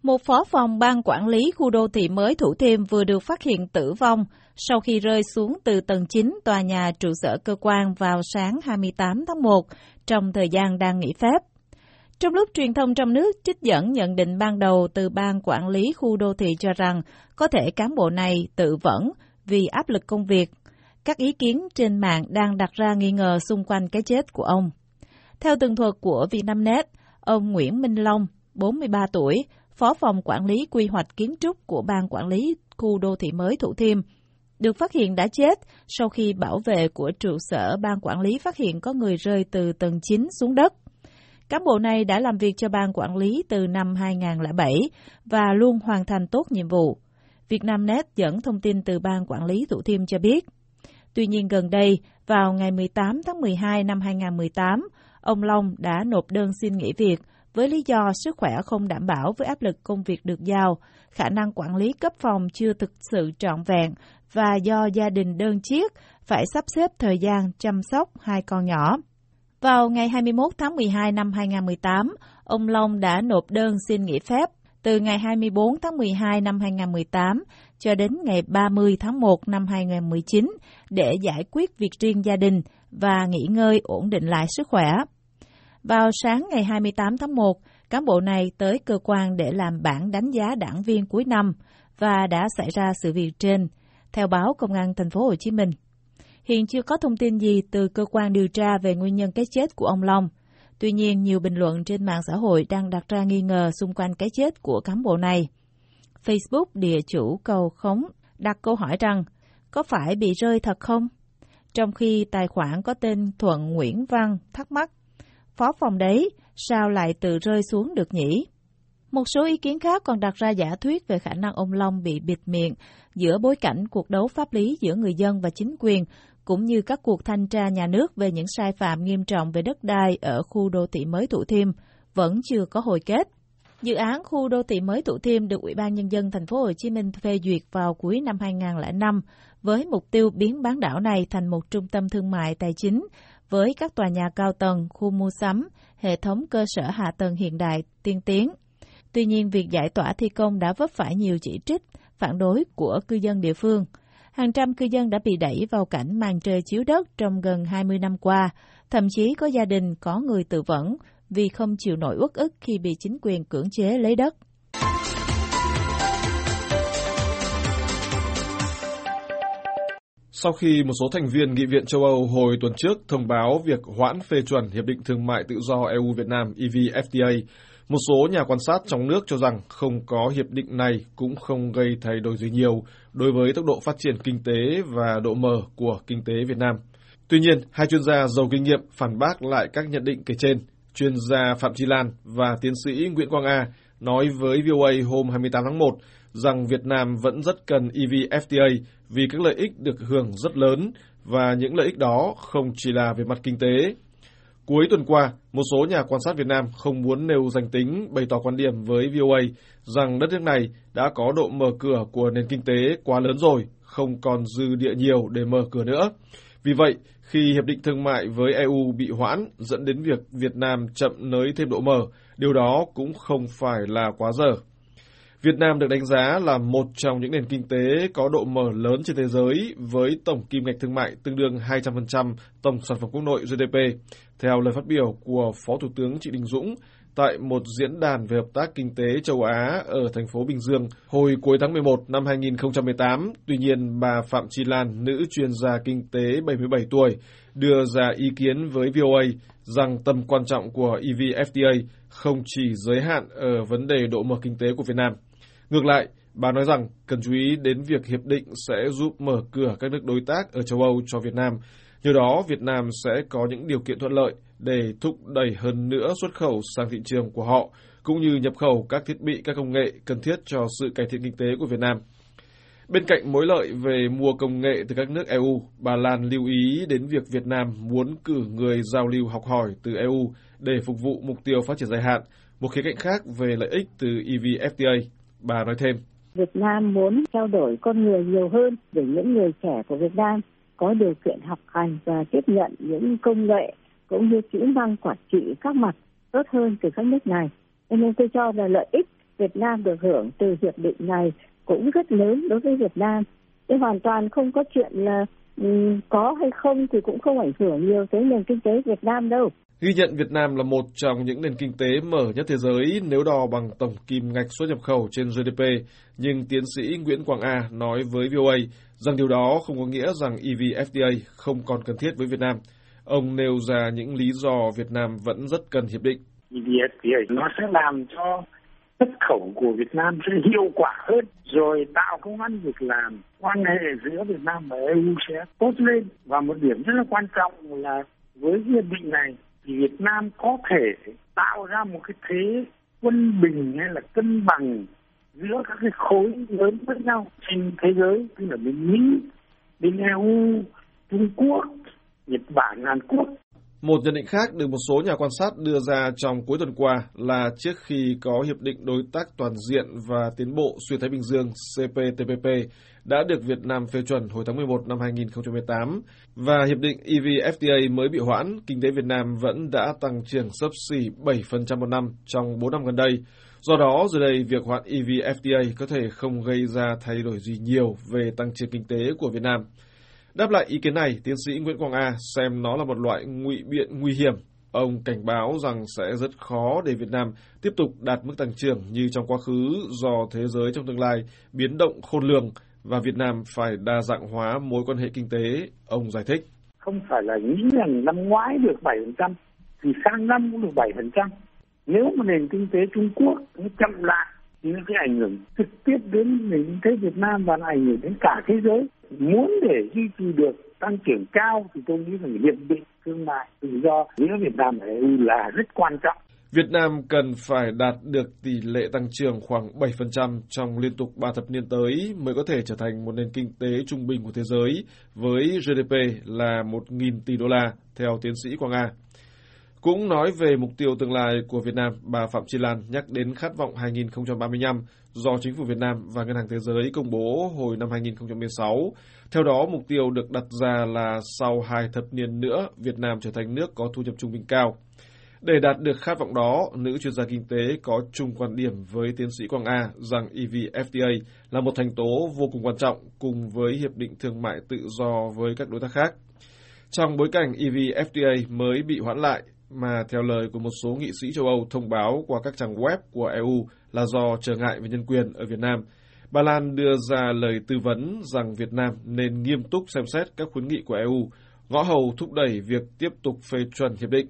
Một phó phòng ban quản lý khu đô thị mới Thủ Thiêm vừa được phát hiện tử vong sau khi rơi xuống từ tầng 9 tòa nhà trụ sở cơ quan vào sáng 28 tháng 1 trong thời gian đang nghỉ phép. Trong lúc truyền thông trong nước trích dẫn nhận định ban đầu từ ban quản lý khu đô thị cho rằng có thể cán bộ này tự vẫn vì áp lực công việc, các ý kiến trên mạng đang đặt ra nghi ngờ xung quanh cái chết của ông. Theo tường thuật của Vietnamnet, ông Nguyễn Minh Long, 43 tuổi, phó phòng quản lý quy hoạch kiến trúc của ban quản lý khu đô thị mới Thủ Thiêm, được phát hiện đã chết sau khi bảo vệ của trụ sở ban quản lý phát hiện có người rơi từ tầng 9 xuống đất. Cán bộ này đã làm việc cho ban quản lý từ năm 2007 và luôn hoàn thành tốt nhiệm vụ. Vietnamnet dẫn thông tin từ ban quản lý Thủ Thiêm cho biết. Tuy nhiên gần đây, vào ngày 18 tháng 12 năm 2018, ông Long đã nộp đơn xin nghỉ việc với lý do sức khỏe không đảm bảo với áp lực công việc được giao, khả năng quản lý cấp phòng chưa thực sự trọn vẹn và do gia đình đơn chiếc phải sắp xếp thời gian chăm sóc hai con nhỏ. Vào ngày 21 tháng 12 năm 2018, ông Long đã nộp đơn xin nghỉ phép từ ngày 24 tháng 12 năm 2018 cho đến ngày 30 tháng 1 năm 2019 để giải quyết việc riêng gia đình và nghỉ ngơi ổn định lại sức khỏe. Vào sáng ngày 28 tháng 1, cán bộ này tới cơ quan để làm bản đánh giá đảng viên cuối năm và đã xảy ra sự việc trên, theo báo Công an Thành phố Hồ Chí Minh. Hiện chưa có thông tin gì từ cơ quan điều tra về nguyên nhân cái chết của ông Long. Tuy nhiên, nhiều bình luận trên mạng xã hội đang đặt ra nghi ngờ xung quanh cái chết của cán bộ này. Facebook địa chủ Cầu Khống đặt câu hỏi rằng, có phải bị rơi thật không? Trong khi tài khoản có tên Thuận Nguyễn Văn thắc mắc, phó phòng đấy, sao lại tự rơi xuống được nhỉ? Một số ý kiến khác còn đặt ra giả thuyết về khả năng ông Long bị bịt miệng giữa bối cảnh cuộc đấu pháp lý giữa người dân và chính quyền, cũng như các cuộc thanh tra nhà nước về những sai phạm nghiêm trọng về đất đai ở khu đô thị mới Thủ Thiêm vẫn chưa có hồi kết. Dự án khu đô thị mới Thủ Thiêm được Ủy ban Nhân dân Thành phố Hồ Chí Minh phê duyệt vào cuối năm 2005 với mục tiêu biến bán đảo này thành một trung tâm thương mại tài chính với các tòa nhà cao tầng, khu mua sắm, hệ thống cơ sở hạ tầng hiện đại, tiên tiến. Tuy nhiên, việc giải tỏa thi công đã vấp phải nhiều chỉ trích, phản đối của cư dân địa phương. Hàng trăm cư dân đã bị đẩy vào cảnh màn trời chiếu đất trong gần 20 năm qua, thậm chí có gia đình có người tự vẫn vì không chịu nổi uất ức khi bị chính quyền cưỡng chế lấy đất. Sau khi một số thành viên Nghị viện châu Âu hồi tuần trước thông báo việc hoãn phê chuẩn Hiệp định Thương mại Tự do EU-Việt Nam EVFTA, một số nhà quan sát trong nước cho rằng không có hiệp định này cũng không gây thay đổi gì nhiều đối với tốc độ phát triển kinh tế và độ mở của kinh tế Việt Nam. Tuy nhiên, hai chuyên gia giàu kinh nghiệm phản bác lại các nhận định kể trên. Chuyên gia Phạm Chi Lan và tiến sĩ Nguyễn Quang A nói với VOA hôm 28 tháng 1 rằng Việt Nam vẫn rất cần EVFTA vì các lợi ích được hưởng rất lớn và những lợi ích đó không chỉ là về mặt kinh tế. Cuối tuần qua, một số nhà quan sát Việt Nam không muốn nêu danh tính bày tỏ quan điểm với VOA rằng đất nước này đã có độ mở cửa của nền kinh tế quá lớn rồi, không còn dư địa nhiều để mở cửa nữa. Vì vậy, khi Hiệp định Thương mại với EU bị hoãn dẫn đến việc Việt Nam chậm nới thêm độ mở, điều đó cũng không phải là quá dở. Việt Nam được đánh giá là một trong những nền kinh tế có độ mở lớn trên thế giới với tổng kim ngạch thương mại tương đương 200% tổng sản phẩm quốc nội GDP, theo lời phát biểu của Phó Thủ tướng Trịnh Đình Dũng tại một diễn đàn về hợp tác kinh tế châu Á ở thành phố Bình Dương hồi cuối tháng 11 năm 2018. Tuy nhiên, bà Phạm Chi Lan, nữ chuyên gia kinh tế 77 tuổi, đưa ra ý kiến với VOA rằng tầm quan trọng của EVFTA không chỉ giới hạn ở vấn đề độ mở kinh tế của Việt Nam. Ngược lại, bà nói rằng cần chú ý đến việc hiệp định sẽ giúp mở cửa các nước đối tác ở châu Âu cho Việt Nam. Nhờ đó, Việt Nam sẽ có những điều kiện thuận lợi để thúc đẩy hơn nữa xuất khẩu sang thị trường của họ, cũng như nhập khẩu các thiết bị, các công nghệ cần thiết cho sự cải thiện kinh tế của Việt Nam. Bên cạnh mối lợi về mua công nghệ từ các nước EU, bà Lan lưu ý đến việc Việt Nam muốn cử người giao lưu học hỏi từ EU để phục vụ mục tiêu phát triển dài hạn, một khía cạnh khác về lợi ích từ EVFTA. Bà nói thêm, Việt Nam muốn trao đổi con người nhiều hơn để những người trẻ của Việt Nam có điều kiện học hành và tiếp nhận những công nghệ cũng như kỹ năng quản trị các mặt tốt hơn từ các nước này. Nên tôi cho là lợi ích Việt Nam được hưởng từ hiệp định này cũng rất lớn đối với Việt Nam. Thế hoàn toàn không có chuyện là có hay không thì cũng không ảnh hưởng nhiều tới nền kinh tế Việt Nam đâu. Ghi nhận Việt Nam là một trong những nền kinh tế mở nhất thế giới nếu đo bằng tổng kim ngạch xuất nhập khẩu trên GDP, nhưng tiến sĩ Nguyễn Quang A nói với VOA rằng điều đó không có nghĩa rằng EVFTA không còn cần thiết với Việt Nam. Ông nêu ra những lý do Việt Nam vẫn rất cần hiệp định. EVFTA nó sẽ làm cho xuất khẩu của Việt Nam sẽ hiệu quả hơn, rồi tạo công ăn việc làm, quan hệ giữa Việt Nam và EU sẽ tốt lên. Và một điểm rất là quan trọng là với hiệp định này thì Việt Nam có thể tạo ra một cái thế quân bình hay là cân bằng giữa các cái khối lớn với nhau trên thế giới, như là bên Mỹ, bên EU, Trung Quốc, Nhật Bản, Hàn Quốc. Một nhận định khác được một số nhà quan sát đưa ra trong cuối tuần qua là trước khi có Hiệp định Đối tác Toàn diện và Tiến bộ Xuyên Thái Bình Dương CPTPP đã được Việt Nam phê chuẩn hồi tháng 11 năm 2018 và Hiệp định EVFTA mới bị hoãn, kinh tế Việt Nam vẫn đã tăng trưởng xấp xỉ 7% một năm trong 4 năm gần đây. Do đó, giờ đây việc hoãn EVFTA có thể không gây ra thay đổi gì nhiều về tăng trưởng kinh tế của Việt Nam. Đáp lại ý kiến này, tiến sĩ Nguyễn Quang A xem nó là một loại ngụy biện nguy hiểm. Ông cảnh báo rằng sẽ rất khó để Việt Nam tiếp tục đạt mức tăng trưởng như trong quá khứ do thế giới trong tương lai biến động khôn lường và Việt Nam phải đa dạng hóa mối quan hệ kinh tế. Ông giải thích. Không phải là nghĩ rằng năm ngoái được 7%, thì sang năm cũng được 7%. Nếu mà nền kinh tế Trung Quốc nó chậm lại, thì nó sẽ ảnh hưởng trực tiếp đến nền kinh tế Việt Nam và ảnh hưởng đến cả thế giới. Muốn để duy trì được tăng trưởng cao thì tôi nghĩ rằng hiệp định thương mại tự do giữa Việt Nam và EU là rất quan trọng. Việt Nam cần phải đạt được tỷ lệ tăng trưởng khoảng 7% trong liên tục 3 thập niên tới mới có thể trở thành một nền kinh tế trung bình của thế giới với GDP là 1.000 tỷ đô la, theo tiến sĩ Quang A. Cũng nói về mục tiêu tương lai của Việt Nam, bà Phạm Chi Lan nhắc đến khát vọng 2035 do Chính phủ Việt Nam và Ngân hàng Thế giới công bố hồi năm 2016. Theo đó, mục tiêu được đặt ra là sau 2 thập niên nữa, Việt Nam trở thành nước có thu nhập trung bình cao. Để đạt được khát vọng đó, nữ chuyên gia kinh tế có chung quan điểm với tiến sĩ Quang A rằng EVFTA là một thành tố vô cùng quan trọng cùng với Hiệp định Thương mại Tự do với các đối tác khác. Trong bối cảnh EVFTA mới bị hoãn lại, mà theo lời của một số nghị sĩ châu Âu thông báo qua các trang web của EU là do trở ngại về nhân quyền ở Việt Nam, bà Lan đưa ra lời tư vấn rằng Việt Nam nên nghiêm túc xem xét các khuyến nghị của EU, ngõ hầu thúc đẩy việc tiếp tục phê chuẩn hiệp định.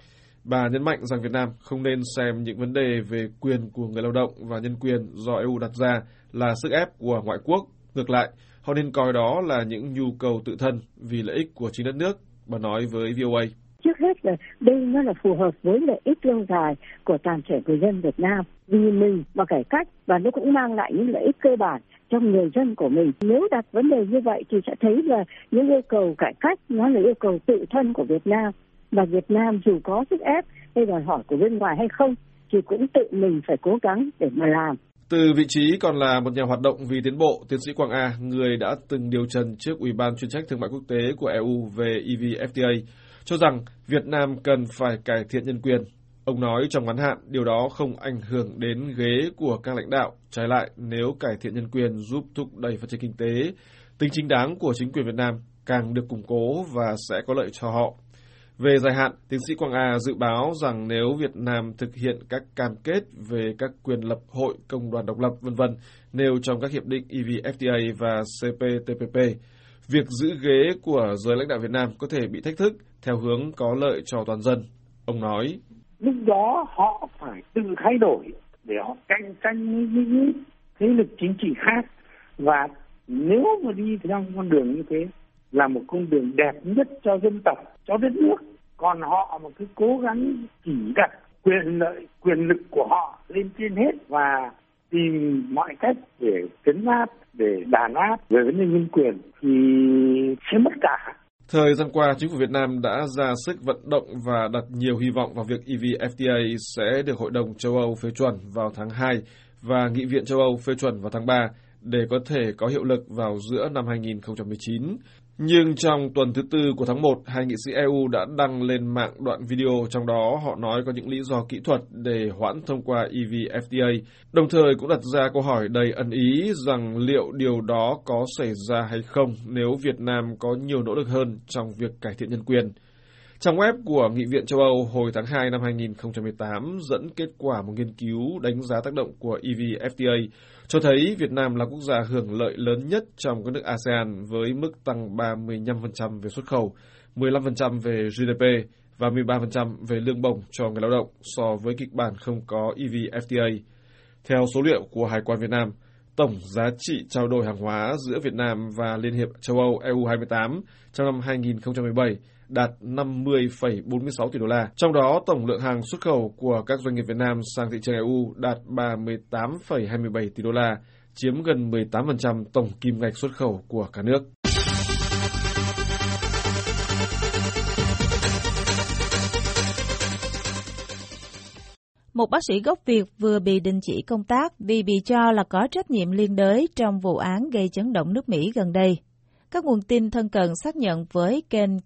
Bà nhấn mạnh rằng Việt Nam không nên xem những vấn đề về quyền của người lao động và nhân quyền do EU đặt ra là sức ép của ngoại quốc. Ngược lại, họ nên coi đó là những nhu cầu tự thân vì lợi ích của chính đất nước, bà nói với VOA. Trước hết là đây nó là phù hợp với lợi ích lâu dài của toàn thể người dân Việt Nam. Vì mình mà cải cách và nó cũng mang lại những lợi ích cơ bản cho người dân của mình. Nếu đặt vấn đề như vậy thì sẽ thấy là những yêu cầu cải cách nó là yêu cầu tự thân của Việt Nam. Và Việt Nam dù có sức ép hay đòi hỏi của bên ngoài hay không thì cũng tự mình phải cố gắng để mà làm. Từ vị trí còn là một nhà hoạt động vì tiến bộ, tiến sĩ Quang A, người đã từng điều trần trước Ủy ban chuyên trách thương mại quốc tế của EU về EVFTA, cho rằng Việt Nam cần phải cải thiện nhân quyền. Ông nói trong ngắn hạn, điều đó không ảnh hưởng đến ghế của các lãnh đạo. Trái lại, nếu cải thiện nhân quyền giúp thúc đẩy phát triển kinh tế, tính chính đáng của chính quyền Việt Nam càng được củng cố và sẽ có lợi cho họ. Về dài hạn, tiến sĩ Quang A dự báo rằng nếu Việt Nam thực hiện các cam kết về các quyền lập hội, công đoàn độc lập, v.v. nêu trong các hiệp định EVFTA và CPTPP, việc giữ ghế của giới lãnh đạo Việt Nam có thể bị thách thức theo hướng có lợi cho toàn dân. Ông nói, lúc đó họ phải tự thay đổi để họ cạnh tranh với những thế lực chính trị khác. Và nếu mà đi theo con đường như thế là một con đường đẹp nhất cho dân tộc, cho đất nước. Còn họ mà cứ cố gắng chỉ đặt quyền lực của họ lên trên hết và tìm mọi cách để trấn áp, để đàn áp về vấn đề nhân quyền thì sẽ mất cả. Thời gian qua, chính phủ Việt Nam đã ra sức vận động và đặt nhiều hy vọng vào việc EVFTA sẽ được Hội đồng châu Âu phê chuẩn vào tháng 2 và Nghị viện châu Âu phê chuẩn vào tháng 3 để có thể có hiệu lực vào giữa năm 2019. Nhưng trong tuần thứ Tư của tháng 1, hai nghị sĩ EU đã đăng lên mạng đoạn video trong đó họ nói có những lý do kỹ thuật để hoãn thông qua EVFTA, đồng thời cũng đặt ra câu hỏi đầy ẩn ý rằng liệu điều đó có xảy ra hay không nếu Việt Nam có nhiều nỗ lực hơn trong việc cải thiện nhân quyền. Trang web của Nghị viện châu Âu hồi tháng 2 năm 2018 dẫn kết quả một nghiên cứu đánh giá tác động của EVFTA cho thấy Việt Nam là quốc gia hưởng lợi lớn nhất trong các nước ASEAN với mức tăng 35% về xuất khẩu, 15% về GDP và 13% về lương bổng cho người lao động so với kịch bản không có EVFTA. Theo số liệu của Hải quan Việt Nam, tổng giá trị trao đổi hàng hóa giữa Việt Nam và Liên hiệp châu Âu EU28 trong năm 2017 đạt 50,46 tỷ đô la. Trong đó, tổng lượng hàng xuất khẩu của các doanh nghiệp Việt Nam sang thị trường EU đạt 38,27 tỷ đô la, chiếm gần 18% tổng kim ngạch xuất khẩu của cả nước. Một bác sĩ gốc Việt vừa bị đình chỉ công tác vì bị cho là có trách nhiệm liên đới trong vụ án gây chấn động nước Mỹ gần đây. Các nguồn tin thân cận xác nhận với kênh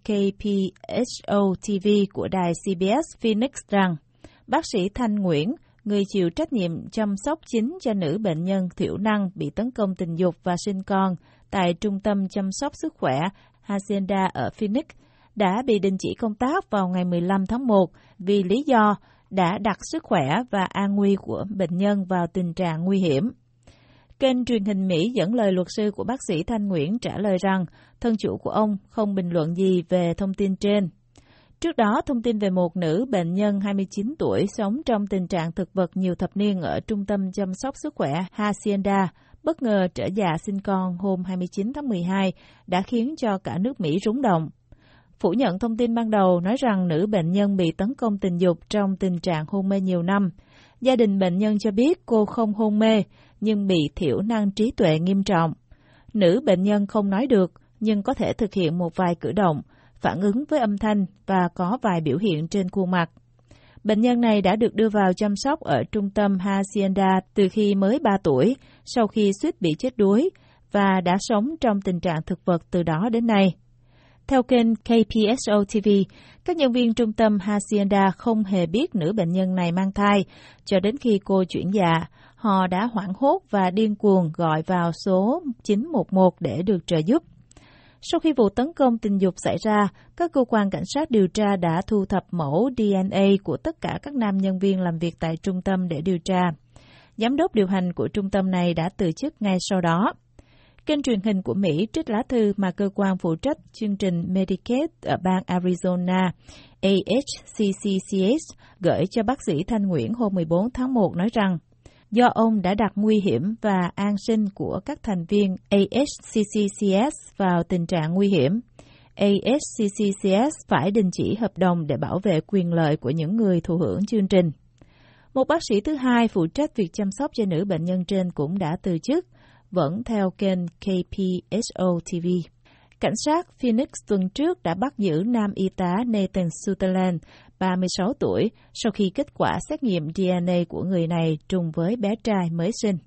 KPSO TV của đài CBS Phoenix rằng bác sĩ Thanh Nguyễn, người chịu trách nhiệm chăm sóc chính cho nữ bệnh nhân thiểu năng bị tấn công tình dục và sinh con tại Trung tâm Chăm sóc Sức khỏe Hacienda ở Phoenix, đã bị đình chỉ công tác vào ngày 15 tháng 1 vì lý do đã đặt sức khỏe và an nguy của bệnh nhân vào tình trạng nguy hiểm. Kênh truyền hình Mỹ dẫn lời luật sư của bác sĩ Thanh Nguyễn trả lời rằng thân chủ của ông không bình luận gì về thông tin trên. Trước đó, thông tin về một nữ bệnh nhân 29 tuổi sống trong tình trạng thực vật nhiều thập niên ở Trung tâm Chăm sóc Sức khỏe Hacienda bất ngờ trở dạ sinh con hôm 29 tháng 12 đã khiến cho cả nước Mỹ rúng động. Phủ nhận thông tin ban đầu nói rằng nữ bệnh nhân bị tấn công tình dục trong tình trạng hôn mê nhiều năm. Gia đình bệnh nhân cho biết cô không hôn mê, nhưng bị thiểu năng trí tuệ nghiêm trọng. Nữ bệnh nhân không nói được, nhưng có thể thực hiện một vài cử động, phản ứng với âm thanh và có vài biểu hiện trên khuôn mặt. Bệnh nhân này đã được đưa vào chăm sóc ở trung tâm Hacienda từ khi mới 3 tuổi, sau khi suýt bị chết đuối, và đã sống trong tình trạng thực vật từ đó đến nay. Theo kênh KPSO TV, các nhân viên trung tâm Hacienda không hề biết nữ bệnh nhân này mang thai, cho đến khi cô chuyển dạ, họ đã hoảng hốt và điên cuồng gọi vào số 911 để được trợ giúp. Sau khi vụ tấn công tình dục xảy ra, các cơ quan cảnh sát điều tra đã thu thập mẫu DNA của tất cả các nam nhân viên làm việc tại trung tâm để điều tra. Giám đốc điều hành của trung tâm này đã từ chức ngay sau đó. Kênh truyền hình của Mỹ trích lá thư mà cơ quan phụ trách chương trình Medicaid ở bang Arizona, AHCCCS, gửi cho bác sĩ Thanh Nguyễn hôm 14 tháng 1 nói rằng do ông đã đặt nguy hiểm và an sinh của các thành viên AHCCCS vào tình trạng nguy hiểm, AHCCCS phải đình chỉ hợp đồng để bảo vệ quyền lợi của những người thụ hưởng chương trình. Một bác sĩ thứ hai phụ trách việc chăm sóc cho nữ bệnh nhân trên cũng đã từ chức, vẫn theo kênh KPSO TV. Cảnh sát Phoenix tuần trước đã bắt giữ nam y tá Nathan Sutherland, 36 tuổi, sau khi kết quả xét nghiệm DNA của người này trùng với bé trai mới sinh.